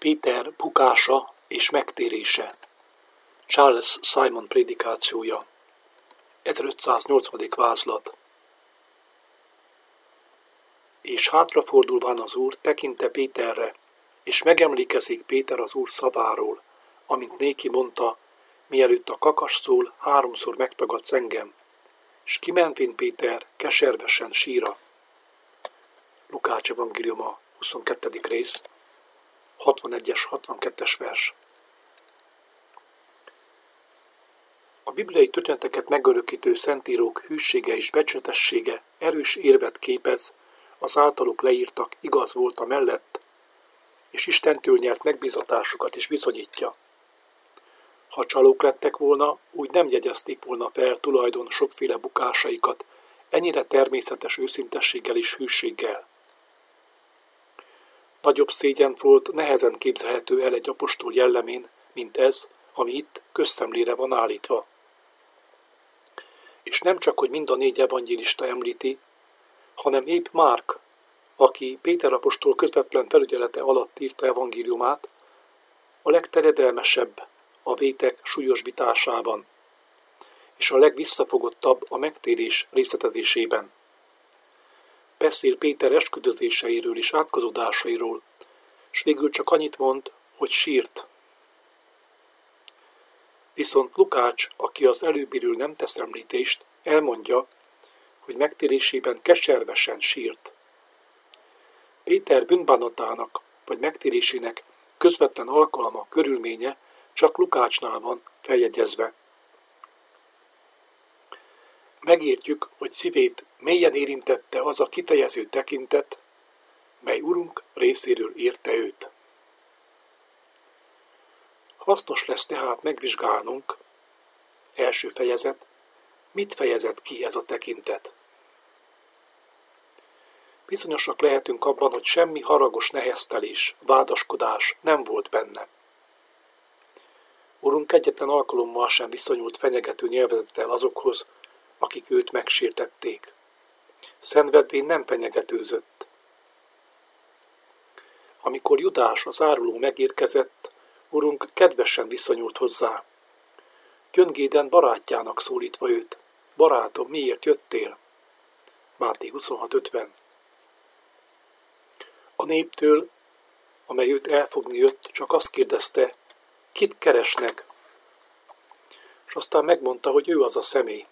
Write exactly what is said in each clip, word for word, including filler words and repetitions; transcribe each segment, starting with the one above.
Péter bukása és megtérése. Charles Simon prédikációja. ezerötszáznyolcvan. vázlat. És hátrafordulván az Úr tekinte Péterre, és megemlékezik Péter az Úr szaváról, amint néki mondta, mielőtt a kakas szól, háromszor megtagadsz engem, és kimentvén Péter keservesen síra. Lukács evangéliuma, huszonkettedik rész, hatvanegyes hatvankettes vers. A bibliai történeteket megörökítő szentírók hűsége és becsületessége erős érvet képez, az általuk leírtak igaz volt a mellett, és Istentől nyert megbízatásukat is bizonyítja. Ha csalók lettek volna, úgy nem jegyezték volna fel tulajdon sokféle bukásaikat, ennyire természetes őszintességgel és hűséggel. Nagyobb szégyent volt nehezen képzelhető el egy apostol jellemén, mint ez, ami itt közszemlére van állítva. És nem csak, hogy mind a négy evangélista említi, hanem épp Márk, aki Péter apostol közvetlen felügyelete alatt írta evangéliumát, a legterjedelmesebb a vétek súlyosbításában, és a legvisszafogottabb a megtérés részletezésében. Beszél Péter esküdözéseiről és átkozódásairól, s végül csak annyit mond, hogy sírt. Viszont Lukács, aki az előbbiről nem tesz említést, elmondja, hogy megtérésében keservesen sírt. Péter bűnbánatának vagy megtérésének közvetlen alkalma, körülménye csak Lukácsnál van feljegyezve. Megértjük, hogy szívét mélyen érintette az a kifejező tekintet, mely Urunk részéről érte őt. Hasznos lesz tehát megvizsgálnunk, első fejezet, mit fejezett ki ez a tekintet. Bizonyosak lehetünk abban, hogy semmi haragos neheztelés, vádaskodás nem volt benne. Urunk egyetlen alkalommal sem viszonyult fenyegető nyelvezettel azokhoz, akik őt megsértették. Szenvedvén nem fenyegetőzött. Amikor Judás az áruló megérkezett, Urunk kedvesen viszonyult hozzá. Gyöngéden barátjának szólítva őt. Barátom, miért jöttél? Máté huszonhat ötven. A néptől, amely őt elfogni jött, csak azt kérdezte, kit keresnek? És aztán megmondta, hogy ő az a személy.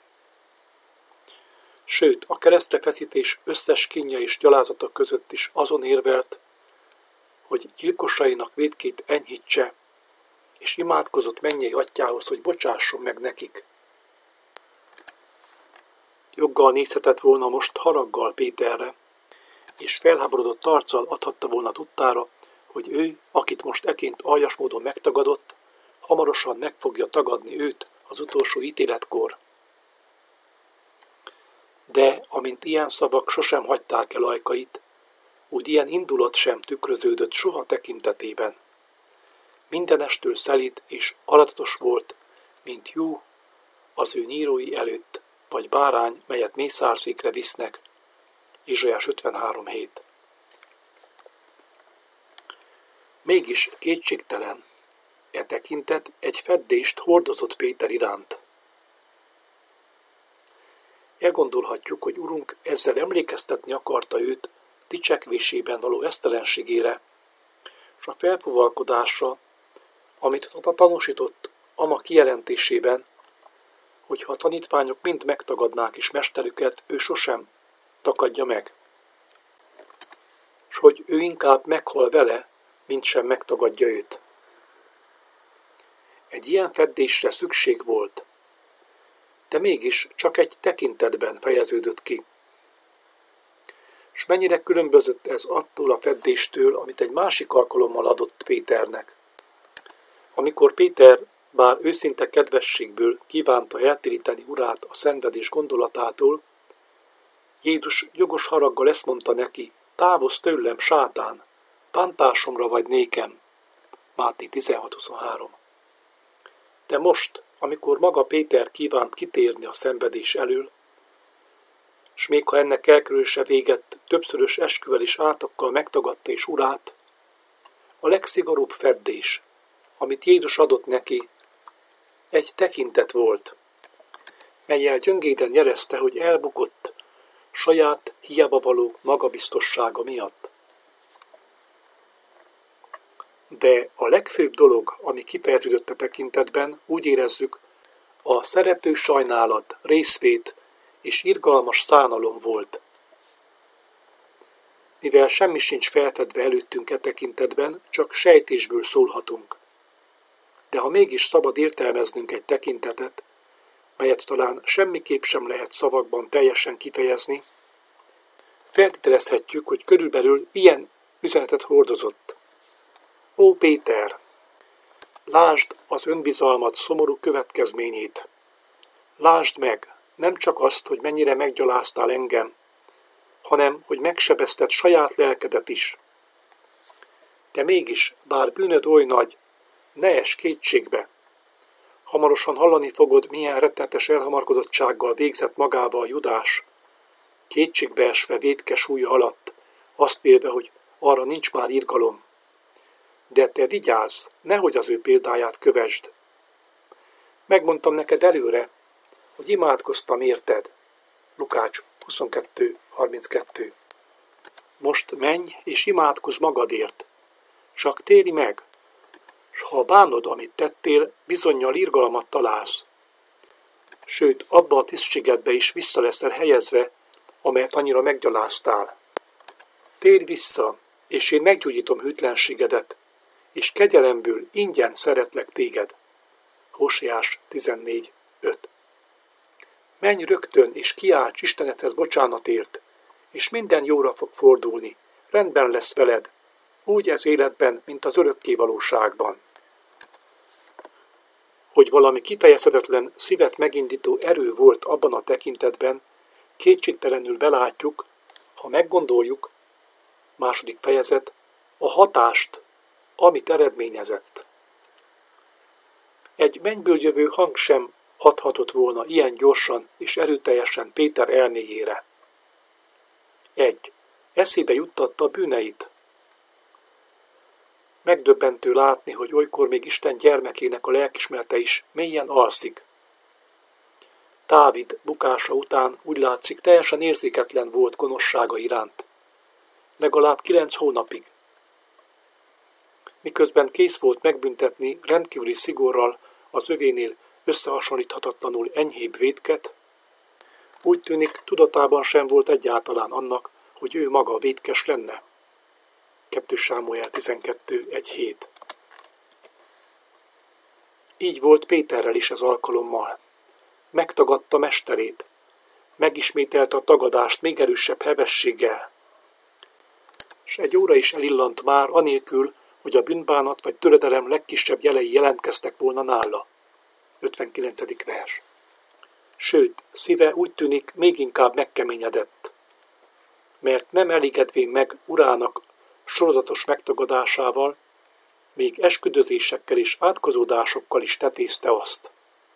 Sőt, a keresztre feszítés összes kínja és gyalázatok között is azon érvelt, hogy gyilkosainak vétkét enyhítse, és imádkozott mennyei atyához, hogy bocsásson meg nekik. Joggal nézhetett volna most haraggal Péterre, és felháborodott arccal adhatta volna tudtára, hogy ő, akit most eként aljas módon megtagadott, hamarosan meg fogja tagadni őt az utolsó ítéletkor. De amint ilyen szavak sosem hagyták el ajkait, úgy ilyen indulat sem tükröződött soha tekintetében. Mindenestől szelíd és alatatos volt, mint jú az ő nyírói előtt, vagy bárány, melyet mészárszékre visznek. Izsaiás ötvenhárom hét. Mégis kétségtelen, e tekintet egy feddést hordozott Péter iránt. Elgondolhatjuk, hogy Urunk ezzel emlékeztetni akarta őt dicsekvésében való esztelenségére, és a felfuvalkodásra, amit a tanúsított ama kijelentésében, hogy ha a tanítványok mind megtagadnák is mesterüket, ő sosem takadja meg, és hogy ő inkább meghal vele, mint sem megtagadja őt. Egy ilyen feddésre szükség volt, de mégis csak egy tekintetben fejeződött ki. És mennyire különbözött ez attól a feddéstől, amit egy másik alkalommal adott Péternek. Amikor Péter bár őszinte kedvességből kívánta eltéríteni urát a szenvedés gondolatától, Jézus jogos haraggal ezt mondta neki, távozz tőlem, sátán, bántásomra vagy nékem. Máté tizenhat huszonhárom. De most, amikor maga Péter kívánt kitérni a szenvedés elől, s még ha ennek elkerülése véget többszörös esküvel és átokkal megtagadta és urát, A legszigorúbb feddés, amit Jézus adott neki, egy tekintet volt, mellyel gyöngéden jelezte, hogy elbukott saját hiába való magabiztossága miatt. De a legfőbb dolog, ami kifejeződött a tekintetben, úgy érezzük, a szerető sajnálat, részvét és irgalmas szánalom volt. Mivel semmi sincs feltedve előttünk e tekintetben, csak sejtésből szólhatunk. De ha mégis szabad értelmeznünk egy tekintetet, melyet talán semmiképp sem lehet szavakban teljesen kifejezni, feltételezhetjük, hogy körülbelül ilyen üzenetet hordozott. Ó Péter, lásd az önbizalmat szomorú következményét. Lásd meg nem csak azt, hogy mennyire meggyaláztál engem, hanem, hogy megsebezted saját lelkedet is. De mégis, bár bűnöd oly nagy, ne ess kétségbe. Hamarosan hallani fogod, milyen rettenetes elhamarkodottsággal végzett magával Judás, kétségbeesve vétke súlya alatt, azt vélve, hogy arra nincs már irgalom. De te vigyázz, nehogy az ő példáját kövesd. Megmondtam neked előre, hogy imádkoztam érted. Lukács huszonkettő harminckettő. Most menj és imádkozz magadért. Csak téri meg, s ha bánod, amit tettél, bizonnyal irgalmat találsz. Sőt, abba a tisztségedbe is vissza leszel helyezve, amelyet annyira meggyaláztál. Térj vissza, és én meggyógyítom hűtlenségedet, és kegyelemből ingyen szeretlek téged. Hóseás tizennégy öt. Menj rögtön, és kiálts Istenedhez bocsánatért, és minden jóra fog fordulni, rendben lesz veled, úgy ez életben, mint az örökké valóságban. Hogy valami kifejezhetetlen, szívet megindító erő volt abban a tekintetben, kétségtelenül belátjuk, ha meggondoljuk, második fejezet, a hatást, amit eredményezett. Egy mennyből jövő hang sem hathatott volna ilyen gyorsan és erőteljesen Péter elméjére. Egy. Eszébe juttatta bűneit. Megdöbbentő látni, hogy olykor még Isten gyermekének a lelkismerete is mélyen alszik. Dávid bukása után úgy látszik teljesen érzéketlen volt gonoszsága iránt. Legalább kilenc hónapig. Miközben kész volt megbüntetni rendkívüli szigorral az övénél összehasonlíthatatlanul enyhébb vétket, úgy tűnik tudatában sem volt egyáltalán annak, hogy ő maga vétkes lenne. kettő Sámuel tizenkettő egy hét. Így volt Péterrel is ez alkalommal. Megtagadta mesterét, megismételte a tagadást még erősebb hevességgel. S egy óra is elillant már, anélkül, hogy a bűnbánat vagy töredelem legkisebb jelei jelentkeztek volna nála. ötvenkilencedik vers. Sőt, szíve úgy tűnik még inkább megkeményedett, mert nem elégedvén meg urának sorozatos megtagadásával, még esküdözésekkel és átkozódásokkal is tetézte azt.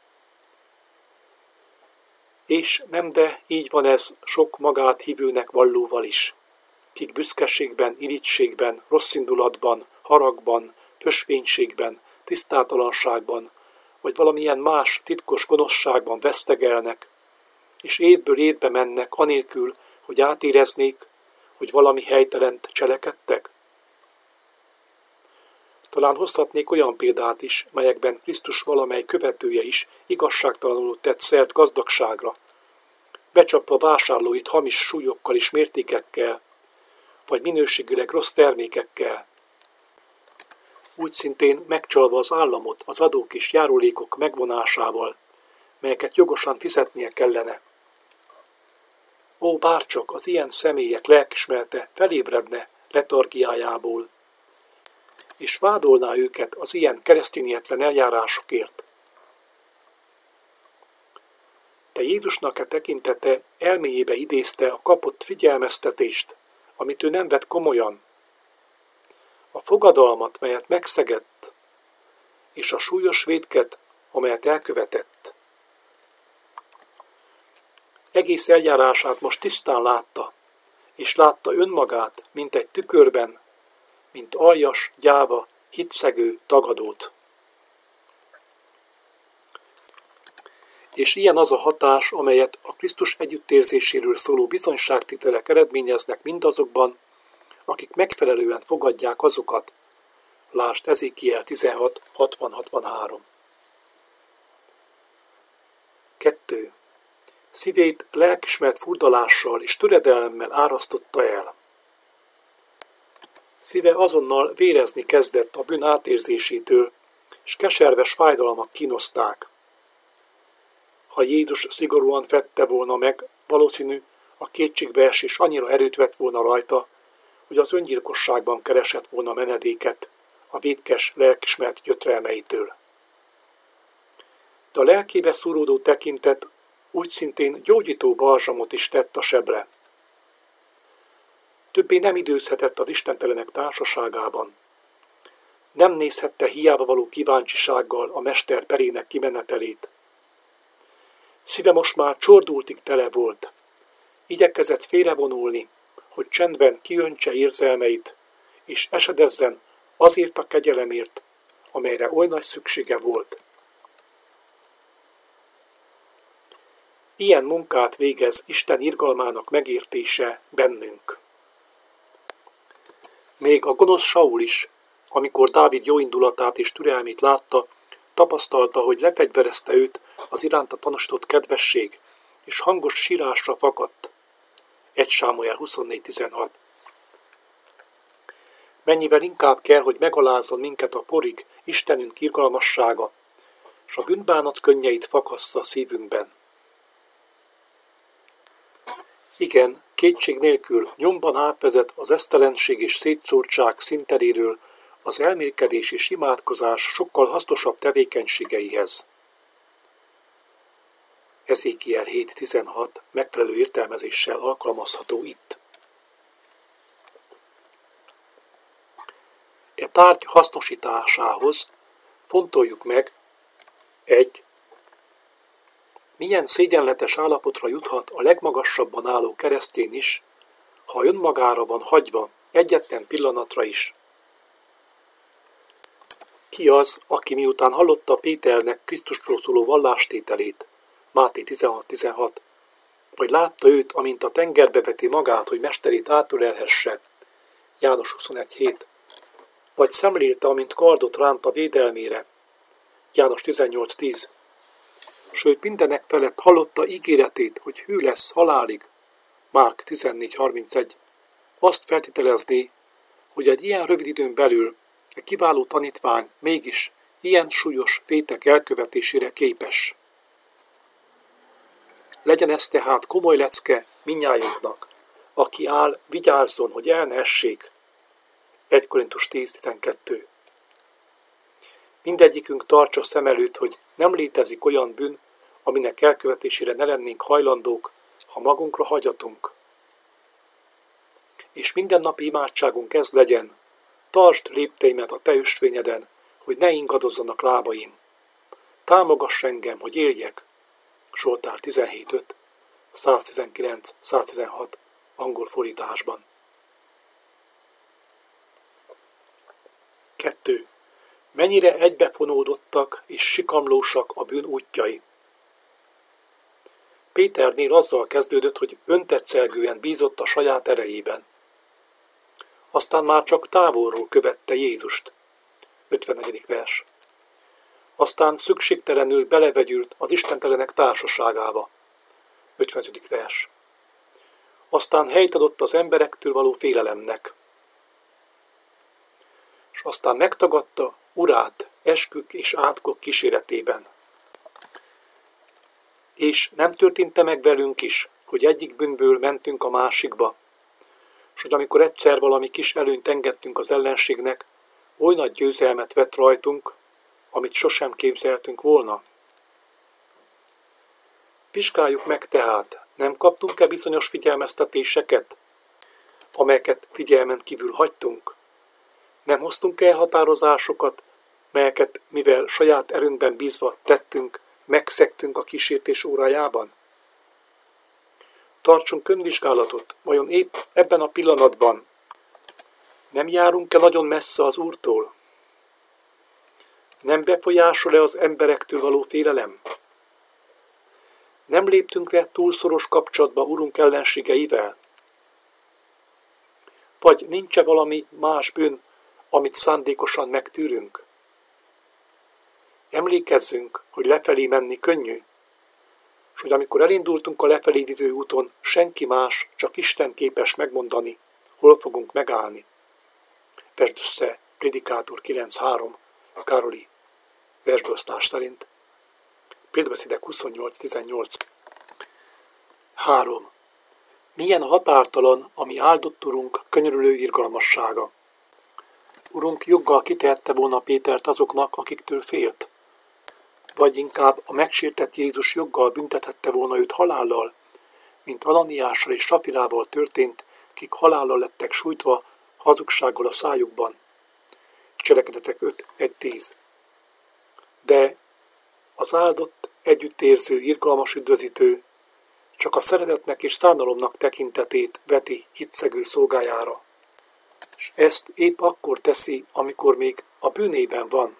És nem de így van ez sok magát hívőnek vallóval is, kik büszkeségben, irigységben, rosszindulatban, haragban, tösvénységben, tisztátalanságban, vagy valamilyen más titkos gonoszságban vesztegelnek, és évből évbe mennek anélkül, hogy átéreznék, hogy valami helytelent cselekedtek? Talán hozhatnék olyan példát is, melyekben Krisztus valamely követője is igazságtalanul tett szert gazdagságra, becsapva vásárlóit hamis súlyokkal és mértékekkel, vagy minőségileg rossz termékekkel, úgy szintén megcsalva az államot az adók és járulékok megvonásával, melyeket jogosan fizetnie kellene. Ó, bárcsak az ilyen személyek lelkismerete felébredne letargiájából, és vádolná őket az ilyen keresztényietlen eljárásokért. De Jézusnak e tekintete elméjébe idézte a kapott figyelmeztetést, amit ő nem vett komolyan. A fogadalmat, melyet megszegett, és a súlyos vétket, amelyet elkövetett. Egész eljárását most tisztán látta, és látta önmagát, mint egy tükörben, mint aljas, gyáva, hitszegő tagadót. És ilyen az a hatás, amelyet a Krisztus együttérzéséről szóló bizonyságtételek eredményeznek mindazokban, akik megfelelően fogadják azokat. Lásd Ezékiel tizenhat hatvan hatvanhárom. kettő. Szívét lelkismert furdalással és töredelemmel árasztotta el. Szíve azonnal vérezni kezdett a bűn átérzésétől, és keserves fájdalmak kínozták. Ha Jézus szigorúan fedte volna meg, valószínű, a kétségbeesés annyira erőt vett volna rajta, hogy az öngyilkosságban keresett volna menedéket a vétkes lelkismert gyötrelmeitől. De a lelkébe szúródó tekintet úgy szintén gyógyító balzsamot is tett a sebre. Többé nem időzhetett az istentelenek társaságában. Nem nézhette hiába való kíváncsisággal a mester perének kimenetelét. Szíve most már csordultig tele volt. Igyekezett félrevonulni, hogy csendben kiöntse érzelmeit, és esedezzen azért a kegyelemért, amelyre oly nagy szüksége volt. Ilyen munkát végez Isten irgalmának megértése bennünk. Még a gonosz Saul is, amikor Dávid jóindulatát és türelmét látta, tapasztalta, hogy lefegyverezte őt az iránta tanúsított kedvesség, és hangos sírásra fakadt. egy Sámuel huszonnégy tizenhat. Mennyivel inkább kell, hogy megalázzon minket a porig Istenünk irgalmassága, s a bűnbánat könnyeit fakassza szívünkben. Igen, kétség nélkül nyomban átvezet az esztelenség és szétszórtság színteréről az elmélkedés és imádkozás sokkal hasznosabb tevékenységeihez. Ezékiel hét tizenhat megfelelő értelmezéssel alkalmazható itt. E tárgy hasznosításához fontoljuk meg egy. Milyen szégyenletes állapotra juthat a legmagasabban álló keresztény is, ha önmagára van hagyva egyetlen pillanatra is. Ki az, aki miután hallotta Péternek Krisztusról szóló vallástételét, Máté tizenhat tizenhat, vagy látta őt, amint a tengerbe veti magát, hogy mesterét átölelhesse, János huszonegy hét, vagy szemlélte, amint kardot ránt a védelmére, János tizennyolc tíz, sőt mindenek felett hallotta ígéretét, hogy hű lesz halálig, Márk tizennégy harmincegy, azt feltételezné, hogy egy ilyen rövid időn belül egy kiváló tanítvány mégis ilyen súlyos vétek elkövetésére képes. Legyen ez tehát komoly lecke mindnyájunknak, aki áll, vigyázzon, hogy el ne essék. egy Korintus tíz tizenkettő. Mindegyikünk tartsa szem előtt, hogy nem létezik olyan bűn, aminek elkövetésére ne lennénk hajlandók, ha magunkra hagyatunk. És mindennapi imádságunk ez legyen, tartsd lépteimet a te ösvényeden, hogy ne ingadozzanak lábaim. Támogass engem, hogy éljek. Zsoltár tizenhét öt, száztizenkilenc száztizenhat angol fordításban. kettő. Mennyire egybefonódottak és sikamlósak a bűn útjai. Péternél azzal kezdődött, hogy öntetszelgően bízott a saját erejében. Aztán már csak távolról követte Jézust. ötvennegyedik vers. Aztán szükségtelenül belevegyült az istentelenek társaságába. ötvenötödik vers. Aztán helyt adott az emberektől való félelemnek. És aztán megtagadta Urát eskük és átkok kíséretében. És nem történt meg velünk is, hogy egyik bűnből mentünk a másikba, és hogy amikor egyszer valami kis előnyt engedtünk az ellenségnek, oly nagy győzelmet vett rajtunk, amit sosem képzeltünk volna. Vizsgáljuk meg tehát, nem kaptunk-e bizonyos figyelmeztetéseket, amelyeket figyelmen kívül hagytunk? Nem hoztunk el határozásokat, melyeket, mivel saját erőnkben bízva tettünk, megszegtünk a kísértés órájában? Tartsunk önvizsgálatot, vajon épp ebben a pillanatban Nem járunk-e nagyon messze az Úrtól? Nem befolyásol-e az emberektől való félelem? Nem léptünk-e túl szoros kapcsolatba Urunk ellenségeivel? Vagy nincs-e valami más bűn, amit szándékosan megtűrünk? Emlékezzünk, hogy lefelé menni könnyű, és hogy amikor elindultunk a lefelé vívő úton, senki más, csak Isten képes megmondani, hol fogunk megállni. Vesd össze Prédikátor kilenc három, Károli versbeosztás szerint. Példabeszédek huszonnyolc tizennyolc. három. Milyen határtalan a mi áldott Urunk könyörülő irgalmassága. Urunk joggal kitehette volna Pétert azoknak, akiktől félt. Vagy inkább a megsértett Jézus joggal büntethette volna őt halállal, mint Ananiással és Safirával történt, kik halállal lettek sújtva hazugsággal a szájukban. Cselekedetek öt egy tíz. De az áldott, együttérző, irgalmas üdvözítő csak a szeretetnek és szánalomnak tekintetét veti hitszegő szolgájára. És ezt épp akkor teszi, amikor még a bűnében van.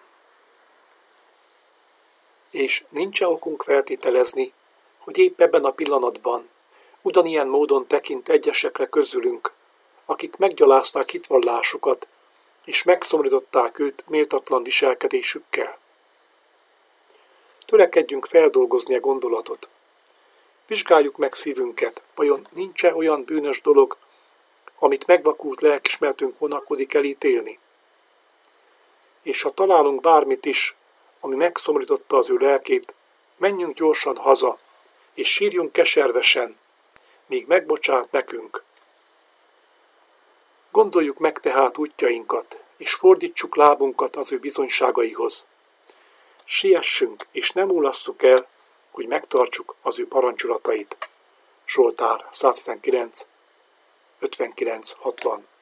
És nincs-e okunk feltételezni, hogy épp ebben a pillanatban ugyanilyen módon tekint egyesekre közülünk, akik meggyalázták hitvallásukat, és megszomorították őt méltatlan viselkedésükkel. Törekedjünk feldolgozni a gondolatot. Vizsgáljuk meg szívünket, vajon nincs-e olyan bűnös dolog, amit megvakult lelkismeretünk vonakodik elítélni? És ha találunk bármit is, ami megszomorította az ő lelkét, menjünk gyorsan haza, és sírjunk keservesen, míg megbocsát nekünk. Gondoljuk meg tehát útjainkat, és fordítsuk lábunkat az ő bizonyságaihoz. Siessünk, és nem múlasszuk el, hogy megtartsuk az ő parancsolatait. Zsoltár száztizenkilenc, ötvenkilenc, hatvan.